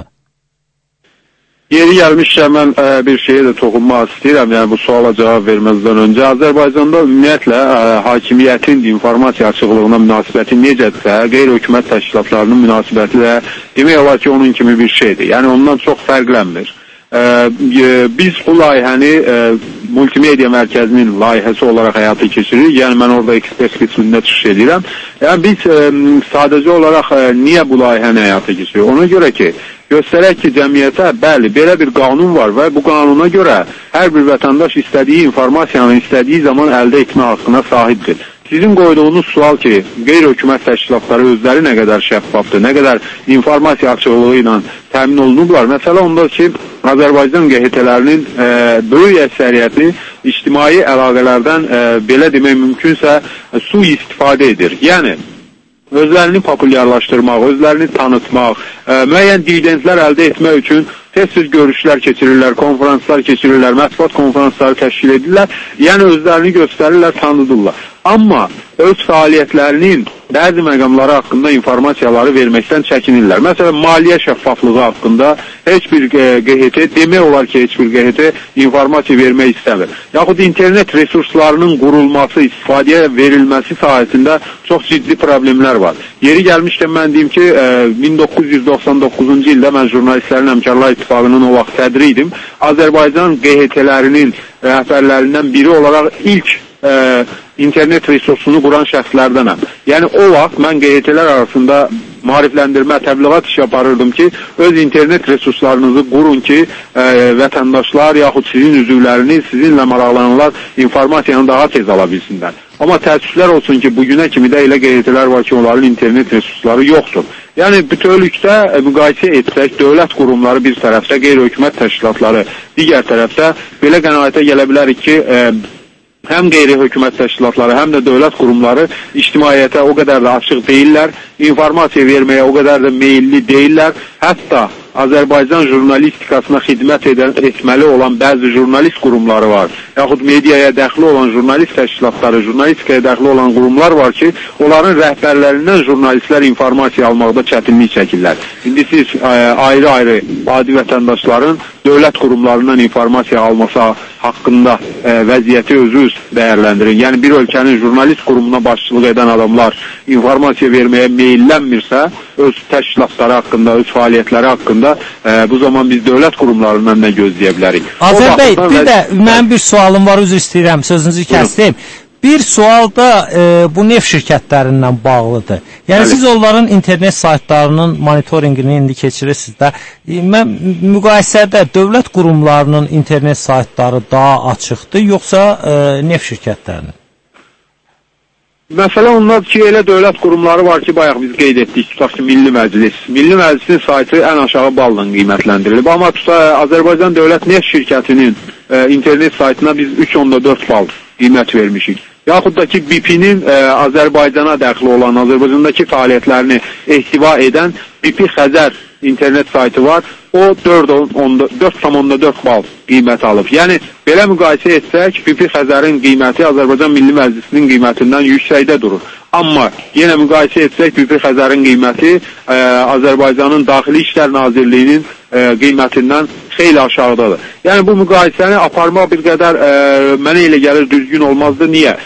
Yeri gəlmişkən mən bir şeyə də toxunmaq istəyirəm, yəni bu suala cavab verməzdən öncə. Azərbaycanda ümumiyyətlə hakimiyyətin informasiya açıqlığına münasibəti necədirsə, qeyri-hökumət təşkilatlarının münasibəti də demək olar ki, onun kimi bir şeydir. Yəni ondan çox fərqlənmir. Biz bu layihəni multimedia mərkəzinin layihəsi olaraq həyata keçiririk. Yəni mən orada ekspert qismində çıxış edirəm. Yəni biz sadəcə olaraq niyə bu layihəni həyata keçiririk? Ona görə ki, göstərək ki, cəmiyyətə bəli, belə bir qanun var və bu qanuna görə hər bir vətəndaş istədiyi informasiyanı istədiyi zaman əldə etmə haqqına sahibdir. Sizin qoyduğunuz sual ki, qeyri-hökumət təşkilatları özləri nə qədər şəffafdır, nə qədər informasiya açıqlığı ilə təmin olunublar. Məsələ onda ki, Azərbaycan QHT-lərinin böyük əksəriyyəti ictimai əlaqələrdən belə demək mümkünsə sui-istifadə edir. Yəni, özlərini populyarlaşdırmaq, özlərini tanıtmaq, müəyyən dividendlər əldə etmək üçün tez-tez görüşlər keçirirlər, konferanslar keçirirlər, mətbuat konferansları təşkil edirlər, yəni özlərini göstərirlər, tanıdırlar. Amma öz fəaliyyətlərinin bəzi məqamları haqqında informasiyaları verməkdən çəkinirlər. Məsələn, maliyyə şəffaflığı haqqında heç bir QHT, demək olar ki, heç bir QHT informasiya vermək istəmir. Yaxud internet resurslarının qurulması, istifadəyə verilməsi sahəsində çox ciddi problemlər var. Yeri gəlmişkən mən deyim ki, 1999-cu ildə mən Jurnalistlərin Həmkarlar İttifaqının o vaxt sədri idim. Azərbaycan QHT-lərinin rəhbərlərindən biri olaraq ilk internet resursunu quran şəxslərdənəm. Yəni o vaxt mən QHT-lər arasında maarifləndirmə, təbliğat işi aparırdım ki, öz internet resurslarınızı qurun ki, vətəndaşlar yaxud sizin üzvləriniz, sizinlə maraqlananlar informasiyanı daha tez ala bilsinlər. Amma təəssüflər olsun ki, bugünə kimi də elə QHT-lər var ki, onların internet resursları yoxdur. Yəni bütövlükdə müqayisə etsək, dövlət qurumları bir tərəfdə, qeyri-hökumət təşkilatları digər tərəfdə belə qənaətə gələ bilərik ki, həm qeyri-hökumət təşkilatları, həm də dövlət qurumları ictimaiyyətə o qədər də açıq deyirlər, informasiya verməyə o qədər də meyilli deyirlər. Hətta Azərbaycan jurnalistikasına xidmət etməli olan bəzi jurnalist qurumları var. Yaxud mediaya dəxli olan jurnalist təşkilatları, jurnalistikaya dəxli olan qurumlar var ki, onların rəhbərlərindən jurnalistlər informasiya almaqda çətinlik çəkirlər. İndi siz ayrı-ayrı adi vətəndaşların dövlət qurumlarından informasiya alması haqqında vəziyyəti özünüz dəyərləndirin. Yəni bir ölkənin jurnalist qurumuna başçılıq edən adamlar informasiya verməyə meyillənmirsə, öz təşkilatları haqqında, öz fəaliyyətləri haqqında bu zaman biz dövlət qurumlarından da gözləyə bilərik. Azərbay, bir də mənim bir sualım var, üzr istəyirəm, sözünüzü kəsdim. Bir sual da bu neft şirkətlərindən bağlıdır. Yəni siz onların internet saytlarının monitoringini indi keçirirsiniz də. Mən müqayisədə dövlət qurumlarının internet saytları daha açıqdır, yoxsa neft şirkətlərinin? Məsələ ondadır ki, elə dövlət qurumları var ki, bayaq biz qeyd etdik, tutaq ki, Milli Məclis. Milli Məclisin saytı ən aşağı balla qiymətləndirilib. Amma Azərbaycan Dövlət Neft Şirkətinin internet saytına biz 3.4 bal qiymət vermişik. Yaxud da ki, BP-nin Azərbaycana dəxli olan, Azərbaycandakı fəaliyyətlərini ehtiva edən BP Xəzər internet saytı var. O 4,4 bal qiymət alıb. Yəni, belə müqayisə etsək, BP Xəzərin qiyməti Azərbaycan Milli Məclisinin qiymətindən yüksəkdə durur. Amma yenə müqayisə etsək, BP Xəzərin qiyməti Azərbaycanın Daxili İşlər Nazirliyinin qiymətindən xeyli aşağıdadır. Yəni, bu müqayisəni aparmaq bir qədər mənə elə gəlir düzgün olmazdı. Niyə?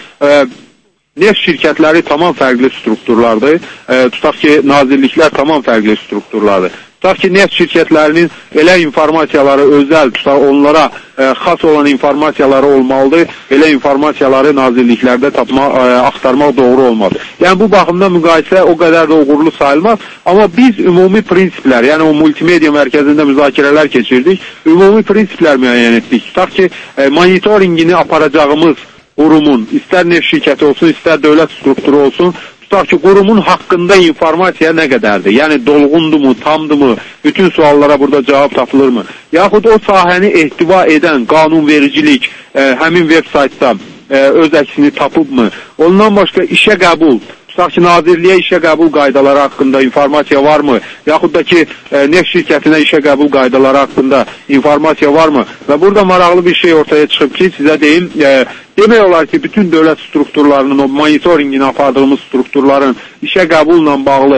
Neft şirkətləri tamam fərqli strukturlardır. Tutaq ki, nazirliklər tamam fərqli strukturlardır. Tutaq ki, neft şirkətlərinin elə informasiyaları özəl, tutaq onlara xas olan informasiyaları olmalıdır. Elə informasiyaları nazirliklərdə axtarmaq doğru olmalı. Yəni, bu baxımdan müqayisə o qədər də uğurlu sayılmaz. Amma biz ümumi prinsiplər, yəni o multimedia mərkəzində müzakirələr keçirdik, ümumi prinsiplər müəyyən etdik. Tutaq ki, monitoringini aparacağımız qurumun, istər neft şirkəti olsun, istər dövlət strukturu olsun, tutaq ki, qurumun haqqında informasiya nə qədərdir? Yəni, dolğundumu, tamdımı, bütün suallara burada cavab tapılırmı? Yaxud o sahəni ehtiva edən qanunvericilik həmin veb saytda öz əksini tapıbmı? Ondan başqa işə qəbul, tutaq ki, nazirliyə işə qəbul qaydaları haqqında informasiya varmı? Yaxud da ki, neft şirkətinə işə qəbul qaydaları haqqında informasiya varmı? Və burada maraqlı bir şey ortaya çıxıb ki, sizə deyim, demək olar ki, bütün dövlət strukturlarının, o monitoringini apardığımız strukturların işə qəbulla bağlı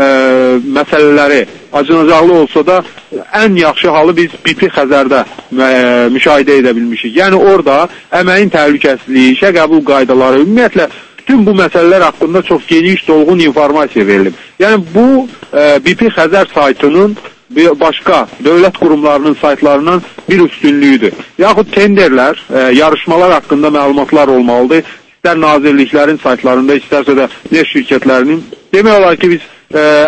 məsələləri acınacaqlı olsa da, ən yaxşı halı biz BP Xəzərdə müşahidə edə bilmişik. Yəni, orada əməyin təhlükəsizliyi, işə qəbul qaydaları, ümumiyyətlə, bütün bu məsələlər haqqında çox geniş, dolğun informasiya verilib. Yəni, bu BP Xəzər saytının başqa dövlət qurumlarının saytlarından bir üstünlüyüdür. Yaxud tenderlər, yarışmalar haqqında məlumatlar olmalıdır. İstər nazirliklərin saytlarında, istərsə də neft şirkətlərinin. Demək olar ki, biz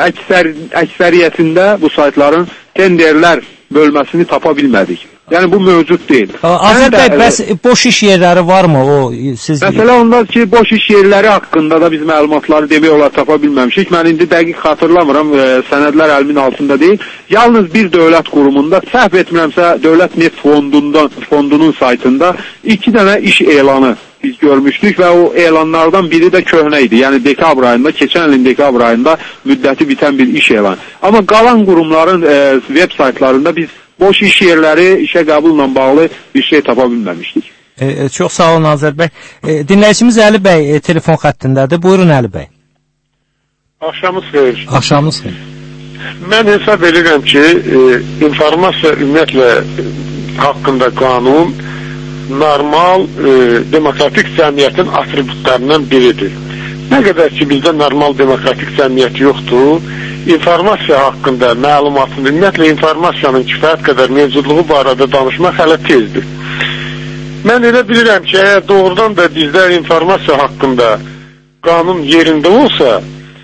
əksəriyyətində bu saytların tenderlər bölməsini tapa bilmədik. Yəni, bu mövcud deyil. Azər bəy, bəs boş iş yerləri varmı? Məsələ ondadır ki, boş iş yerləri haqqında da biz məlumatları demək olar tapa bilməmişik. Mən indi dəqiq xatırlamıram, sənədlər əlimin altında deyil. Yalnız bir dövlət qurumunda, səhv etmirəmsə, Dövlət Neft Fondunun saytında 2 dənə iş elanı biz görmüşdük və o elanlardan biri də köhnə idi. Yəni, dekabr ayında, keçən ilin dekabr ayında müddəti bitən bir iş elanı. Amma qalan qurumların web saytlarında biz boş iş yerləri, işə qəbulla bağlı bir şey tapa bilməmişdik. Çox sağ olun, Azər bəy. Dinləyicimiz Əli bəy telefon xəttindədir. Buyurun, Əli bəy. Axşamınız xeyir. Axşamınız xeyir. Mən hesab edirəm ki, informasiya ümumiyyətlə haqqında qanun normal, demokratik cəmiyyətin atributlarından biridir. Nə qədər ki, bizdə normal demokratik cəmiyyət yoxdur, informasiya haqqında məlumatın, ümumiyyətlə informasiyanın kifayət qədər mövcudluğu barədə danışmaq hələ tezdir. Mən elə bilirəm ki, əgər doğrudan da bizdə informasiya haqqında qanun yerində olsa,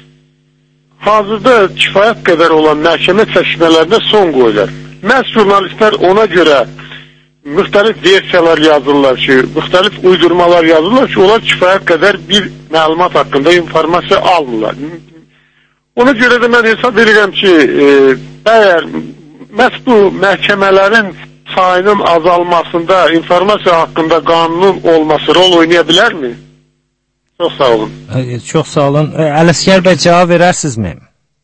hazırda kifayət qədər olan məhkəmə çəkişmələrinə son qoyular. Məhz jurnalistlər ona görə müxtəlif versiyalar yazırlar ki, müxtəlif uydurmalar yazırlar ki, onlar kifayət qədər bir məlumat haqqında informasiya almırlar. Ona görə də mən hesab edirəm ki, əgər məhz bu məhkəmələrin sayının azalmasında informasiya haqqında qanunun olması rol oynaya bilərmi? Çox sağ olun. Çox sağ olun. Ələsgər bəy, cavab verərsinizmi?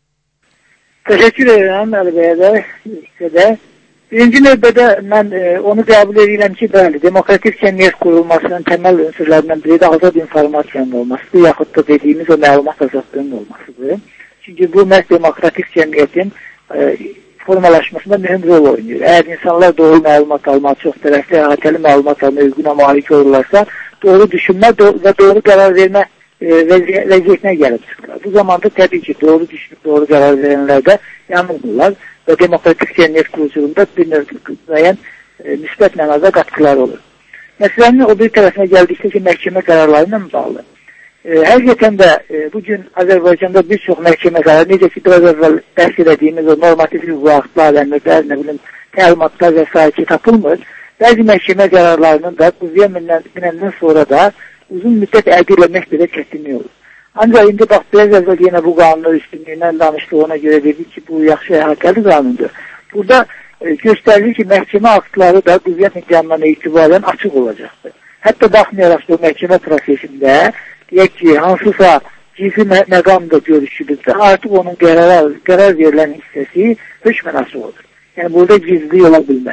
Təşəkkür edirəm Əli bəyə də. Birinci növbədə mən onu qəbul edirəm ki, bəli, demokratik cəmiyyət qurulmasının təməl unsurlarından biri də azad informasiyanın olmasıdır, yaxud da dediyimiz o məlumat azadlığının olmasıdır. Çünki bu məhz demokratik cəmiyyətin formalaşmasında mühüm rol oynayır. Əgər insanlar doğru məlumat almaq, çox tərəfli, əhatəli məlumat almaq uyğuna malik olurlarsa, doğru düşünmə və doğru qərar vermə vəziyyətinə gəlib çıxırlar. Bu zamanda təbii ki, doğru düşünüb, doğru qərar verənlər də yanılmırlar və demokratik cəmiyyət quruculuğunda bir müəyyən müsbət mənada qatqılar olur. Məsələnin o bir tərəfinə gəldikdə ki, məhkəmə qərarları ilə bağlı. Həqiqətən də bugün Azərbaycanda bir çox məhkəmə qərarı, necə ki, biraz əvvəl bəhs edədiyimiz o normativ hüquqlar, təlimatlar və s. tapılmır. Bəzi məhkəmə qərarlarının da qüvvəyə minəndən sonra da uzun müddət əldə eləmək belə çətinlik olur. Ancaq indi bax, biraz əvvəl yenə bu qanunun üstünlüyündən danışdığına görə dedik ki, bu yaxşı əhatəli qanundur. Burada göstərilir ki, məhkəmə aktları da qüvvət imkanlarına itibarən açıq olacaqdır. Hətta baxmayaraq bu məhkəmə prosesində deyək ki, hansısa gizli məqamda görüşülübdür. Artıq onun qərar verilən hissəsi hökmən açıq olur. Yəni burada gizli ola bilməz.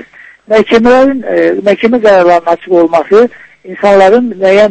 Məhkəmə qərarlarının açıq olması insanların müəyyən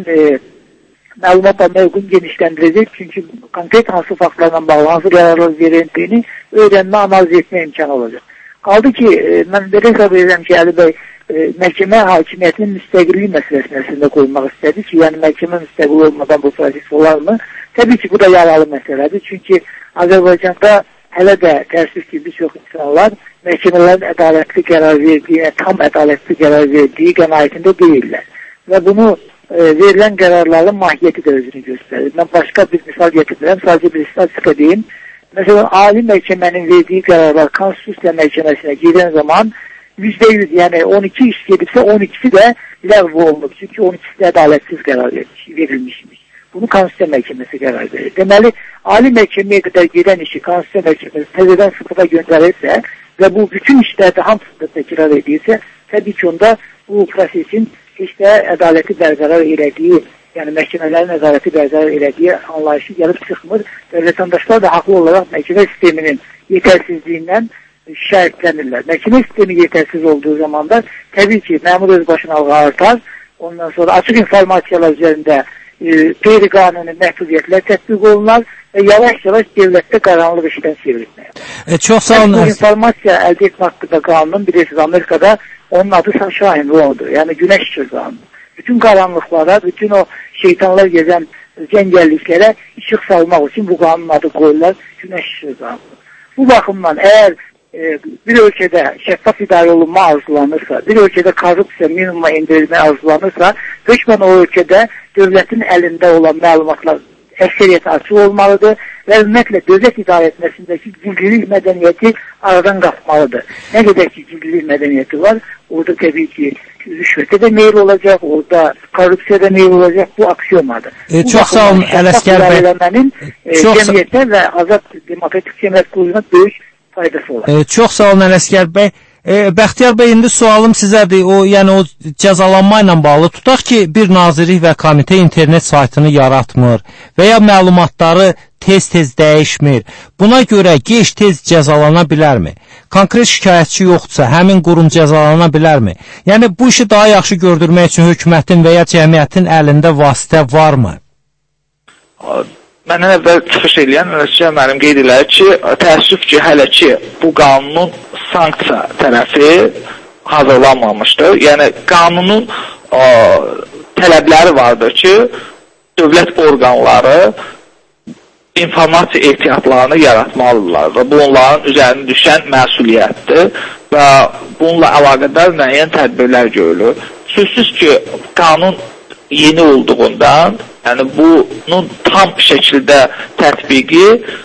məlumatla mövqun genişləndirəcək. Çünki konkret hansı faktlarla bağlı, hansı qərarlar verildiğini öyrənmə, analiz etmə imkanı olacaq. Qaldı ki, mən belə hesab edirəm ki, Əli bəy məhkəmə hakimiyyətinin müstəqillik məsələsini əslində qoymaq istədi ki, yəni məhkəmə müstəqil olmadan bu proses olar mı? Təbii ki, bu da yaralı məsələdir. Çünki Azərbaycanda hələ də təəssüf ki, bir çox insanlar məhkəmələrin ədalətli qərar verdiyi, tam ədalətli qərar verdiyi qənaətində deyirlər. Və bunu verilən qərarların mahiyyəti də özünü göstərir. Mən başqa bir misal gətirdirəm, sadəcə bir statistika deyim. Məsələn, Ali məhkəmənin verdiyi qərarlar Konstitusiya məhkəməsinə gedən zaman %100, yəni 12 iş gedibsə 12'si də ləğv olunub. Çünki 12'si də ədalətsiz qərar verilmişmiş. Bunu Konstitusiya məhkəməsi qərar verir. Deməli, Ali məhkəməyə qədər gedən işi Konstitusiya məhkəməsi təzədən sıfıra göndərirsə və bu bütün işlərdə hamısında təkrar edirsə, təbii ki, onda bu prosesin heç də ədaləti bərqərar elədiyi, yəni məhkəmələrin ədaləti bərqərar elədiyi anlayışı gəlib çıxmır və vətəndaşlar da haqlı olaraq məhkəmə sisteminin yetərsizliyindən şikayətlənirlər. Məhkəmə sistemi yetərsiz olduğu zaman da təbii ki, məmur özbaşınalığı artar, ondan sonra açıq informasiyalar üzərində qeyri-qanuni məhdudiyyətlər tətbiq olunar və yavaş-yavaş dövlətdə qaranlıq işdən çevrilməyir. Çox sağ olun. Bu informasiya əldə etmə haqqında qanunun bilirsiniz Amerikada onun adı Sunshine Law'dur. Yəni günəş işıq qanunu. Bütün qaranlıqlara, bütün o şeytanlar gezən cəngəlliklərə işıq salmaq üçün bu qanunun adı qoyurlar günəş işıq qanunu. Bu baxımdan əgər bir ölkədə şəffaf idarə olunma arzulanırsa, bir ölkədə korrupsiya minimuma endirilmə arzulanırsa, hökmən o ölkədə dövlətin əlində olan məlumatlar əksəriyyəti açıq olmalıdır və ümumiyyətlə dövlət idarə etməsindəki gizlilik mədəniyyəti aradan qalxmalıdır. Nə qədər ki, gizlilik mədəniyyəti var, orada təbii ki, rüşvətə də meyil olacaq, orada korrupsiya da meyil olacaq, bu aksiyomadır. Çox sağ olun, Ələsgər bəy. Cəmiyyətə və azad demokratik cəmiyyət quruluna böyük faydası olar. Çox sağ olun, Ələsgər bəy. Bəxtiyar bəy, indi sualım sizədir. Yəni o cəzalanma ilə bağlı tutaq ki, bir nazirlik və komitə internet saytını yaratmır və ya məlumatları tez-tez dəyişmir. Buna görə gec-tez cəzalana bilərmi? Konkret şikayətçi yoxdursa, həmin qurum cəzalana bilərmi? Yəni bu işi daha yaxşı gördürmək üçün hökumətin və ya cəmiyyətin əlində vasitə varmı? Məndən əvvəl çıxış edən mənim qeyd edilər ki, təəssüf ki, hələ ki bu qanunun sanksiya tərəfi hazırlanmamışdır. Yəni qanunun tələbləri vardır ki, dövlət orqanları informasiya ehtiyatlarını yaratmalıdırlar və bu onların üzərində düşən məsuliyyətdir və bununla əlaqədar müəyyən tədbirlər görülür. Sözsüz ki, qanun yeni olduğundan, yəni bunun tam şəkildə tətbiqi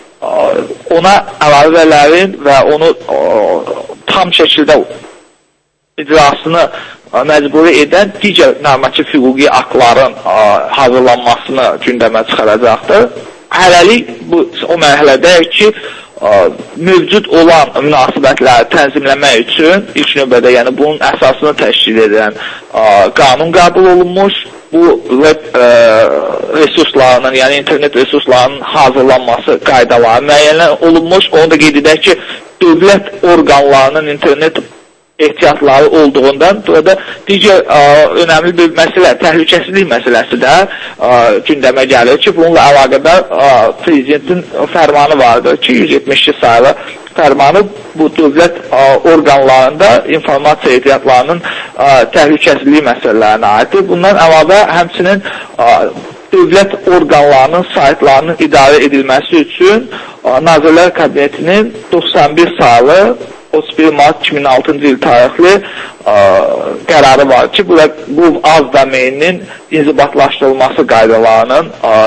ona əlavələrin və onu tam şəkildə icrasını məcburi edən digər normativ hüquqi aktların hazırlanmasını gündəmə çıxaracaqdır. Hələlik bu o mərhələdəyik ki, mövcud olan münasibətləri tənzimləmək üçün ilk növbədə, yəni bunun əsasını təşkil edən qanun qəbul olunmuş, bu web resurslarının, yəni internet resurslarının hazırlanması qaydaları müəyyən olunmuş. Onu da qeyd edək ki, dövlət orqanlarının internet ehtiyatları olduğundan burada digər önəmli bir məsələ, təhlükəsizlik məsələsi də gündəmə gəlir ki, bununla əlaqədar prezidentin fərmanı vardır ki, 172 sayılı fərmanı bu dövlət orqanlarında informasiya ehtiyatlarının təhlükəsizlik məsələlərinə aiddir. Bundan əlavə həmçinin dövlət orqanlarının saytlarının idarə edilməsi üçün Nazirlər Kabinetinin 91 sayılı 31 mart 2006-cı il tarixli qərarı var ki, bu az domeninin inzibatlaşdırılması qaydalarının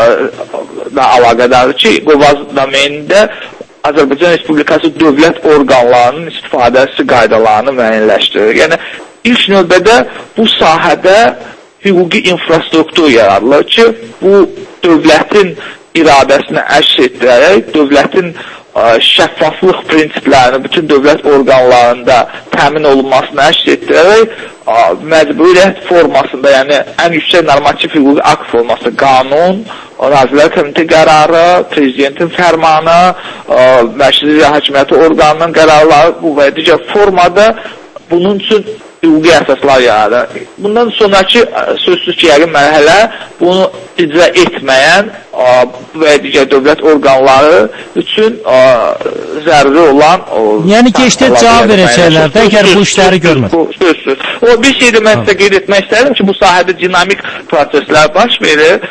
da əlaqədardır ki, bu az domenində Azərbaycan Respublikası dövlət orqanlarının istifadəsi qaydalarını müəyyənləşdirir. Yəni, ilk növbədə bu sahədə hüquqi infrastruktur yaradılır ki, bu dövlətin iradəsini əks etdirərək, dövlətin şəffaflıq prinsiplərini bütün dövlət orqanlarında təmin olunmasını əks etdirərək məcburiyyət formasında, yəni ən yüksək normativ hüquqi akt forması, qanun, Nazirlər Komitə qərarı, prezidentin fərmanı, Mərkəzi Hakimiyyəti orqanının qərarları bu və digər formada bunun üçün hüquqi əsaslar yaradır. Bundan sonraki sözsüz ki, yəqin mərhələ bunu icra etməyən və digər dövlət orqanları üçün zəruri olan... Yəni keçdə cavab verəcəklərdə əgər bu işləri görmür. O bir şey də mən sizə qeyd etmək istərdim ki, bu sahədə dinamik proseslər baş verir.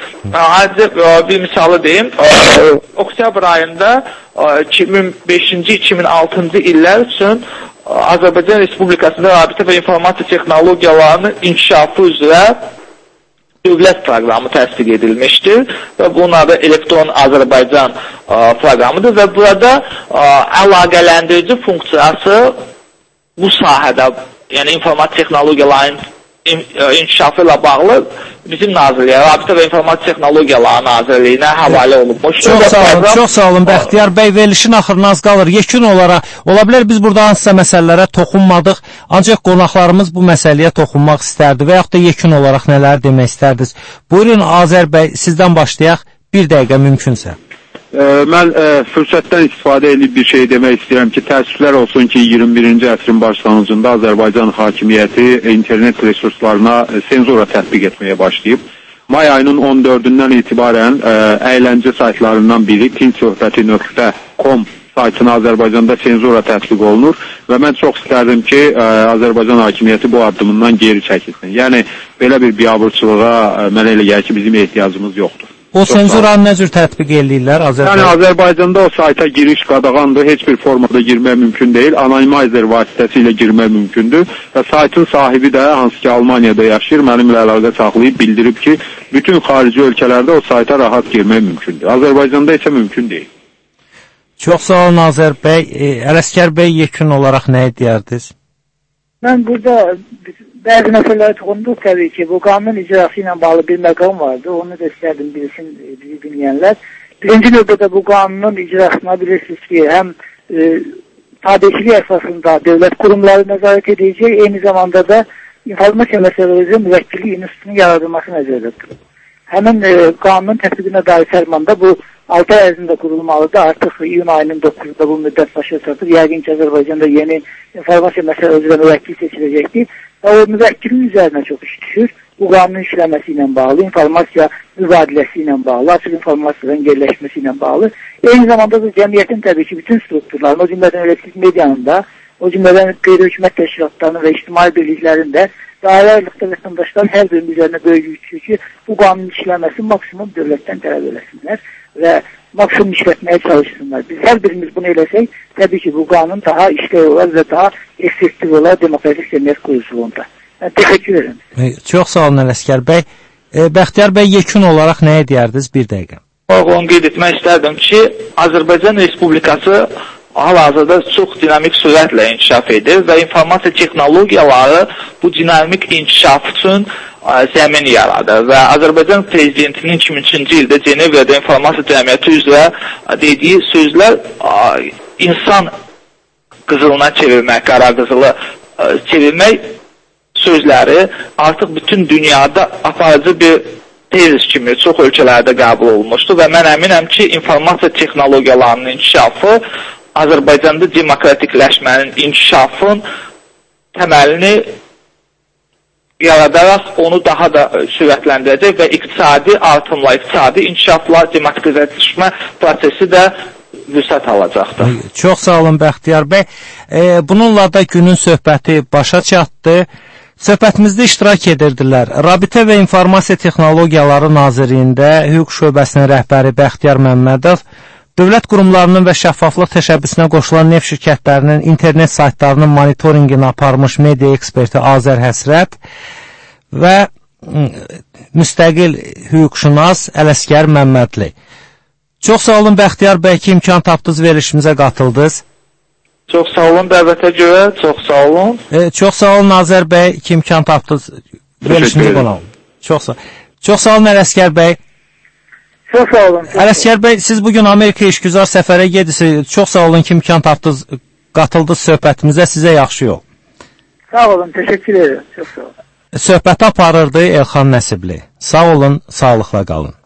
Bir misalı deyim, oktyabr ayında 2005-ci, 2006-cı illər üçün Azərbaycan Respublikasında rabitə və informasiya texnologiyalarının inkişafı üzrə dövlət proqramı təsdiq edilmişdir və bunun adı Elektron Azərbaycan proqramıdır və burada əlaqələndirici funksiyası bu sahədə, yəni informasiya texnologiyalarının inkişafı ilə bağlı bizim nazirliyə, Rabitə və İnformasiya Texnologiyaları Nazirliyinə həvalə olunmuşdur. Çox sağ olun Bəxtiyar bəy, verilişin axırına az qalır. Yekun olaraq, ola bilər biz burada hansısa məsələlərə toxunmadıq, ancaq qonaqlarımız bu məsələyə toxunmaq istərdi və yaxud da yekun olaraq nələr demək istərdiniz? Buyurun Azər bəy, sizdən başlayaq, bir dəqiqə mümkünsə. Mən fürsətdən istifadə edib bir şey demək istəyirəm ki, təəssüflər olsun ki, 21-ci əsrin başlanğıcında Azərbaycan hakimiyyəti internet resurslarına senzura tətbiq etməyə başlayıb. May ayının 14-dən etibarən əyləncə saytlarından biri tinsohbəti.com saytına Azərbaycanda senzura tətbiq olunur və mən çox istərdim ki, Azərbaycan hakimiyyəti bu addımından geri çəkilsin. Yəni, belə bir biabırçılığa mənə elə gəlir ki, bizim ehtiyacımız yoxdur. O senzuranı nə cür tətbiq edirlər Azərbaycanda? Yəni Azərbaycanda o sayta giriş qadağandır, heç bir formada girmək mümkün deyil. Anonymizer vasitəsilə girmək mümkündür və saytın sahibi də hansı ki Almaniyada yaşayır, mənimlə əlaqə saxlayıb bildirib ki, bütün xarici ölkələrdə o sayta rahat girmək mümkündür. Azərbaycanda isə mümkün deyil. Çox sağ olun Azər bəy. Ələsgər bəy yekun olaraq nə edərdiniz? Mən burada bəzi məsələlərə toxunduq təbii ki, bu qanun icrası ilə bağlı bir məqam vardı. Onu da istərdim bilsin bizi dinləyənlər. Birinci növbədə bu qanunun icrasına bilirsiniz ki, həm tabiçilik əsasında dövlət qurumları nəzarət edəcək, eyni zamanda da informasiya məsələləri müvəkkillik institutunun yaradılması nəzərdə tutulur. Həmin qanunun tətbiqinə dair fərmanda bu 6 ay ərzində qurulmalıdır. Artıq iyun ayının 9-da bu müddət başa çatır. Yəqin ki, Azərbaycanda yeni informasiya məsələ üzrə müvəkkil seçiləcəkdir. Və o müvəkkilin üzərinə çox iş düşür. Bu qanunun işləməsi ilə bağlı, informasiya mübadiləsi ilə bağlı, açıq informasiyaların yerləşməsi ilə bağlı. Eyni zamanda da cəmiyyətin təbii ki, bütün strukturlarının, o cümlədən elektrik medianın da, o cümlədən qeyri-hökumət təşkilatlarının və ictimai birliklərin də dairə aylıqda vətəndaşların hər birinin üzərinə böyük yük düşür ki, bu qanunun işləməsi maksimum dövlətdən tələb eləsinlər və maksimum işlətməyə çalışsınlar. Biz hər birimiz bunu eləsək, təbii ki, bu qanun daha işləyə olar və daha effektiv olar demokratik cəmiyyət quruculuğunda. Təşəkkür ederim. Çox sağ olun Ələsgər bəy. Bəxtiyar bəy, yekun olaraq nə edərdiniz bir dəqiqə? Onu qeyd etmək istərdim ki, Azərbaycan Respublikası hal-hazırda çox dinamik sürətlə inkişaf edir və informasiya texnologiyaları bu dinamik inkişaf üçün zəmin yaradır və Azərbaycan prezidentinin 2003-cü ildə Cenevada informasiya cəmiyyəti üzrə dediyi sözlər insan qızılına çevirmək, qara qızılı çevirmək sözləri artıq bütün dünyada aparıcı bir tezis kimi çox ölkələrdə qəbul olunmuşdur və mən əminəm ki, informasiya texnologiyalarının inkişafı Azərbaycanda demokratikləşmənin inkişafın təməlini yaradaraq onu daha da sürətləndirəcək və iqtisadi artımla, iqtisadi inkişafla demokratikləşmə prosesi də vüsət alacaqdır. Çox sağ olun Bəxtiyar bəy. Bununla da günün söhbəti başa çatdı. Söhbətimizdə iştirak edirdilər. Rabitə və İnformasiya Texnologiyaları Nazirliyində hüquq şöbəsinin rəhbəri Bəxtiyar Məmmədov, dövlət qurumlarının və şəffaflıq təşəbbüsünə qoşulan neft şirkətlərinin internet saytlarının monitorinqini aparmış media eksperti Azər Həsrət və müstəqil hüquqşünas Ələsgər Məmmədli. Çox sağ olun Bəxtiyar bəy ki, imkan tapdınız, verilişimizə qatıldınız. Çox sağ olun dəvətə görə, çox sağ olun. Çox sağ olun Azər bəy ki, imkan tapdınız, verilişimizə qonaq olun. Çox sağ olun Ələsgər bəy. Çox sağ olun. Ələsgər bəy, siz bugün Amerika işgüzar səfərə gedirsiniz. Çox sağ olun ki, imkan tapdınız, qatıldınız söhbətimizə. Sizə yaxşı yol. Sağ olun, təşəkkür edirəm. Çox sağ olun. Söhbəti aparırdı Elxan Nəsibli. Sağ olun, sağlıqla qalın.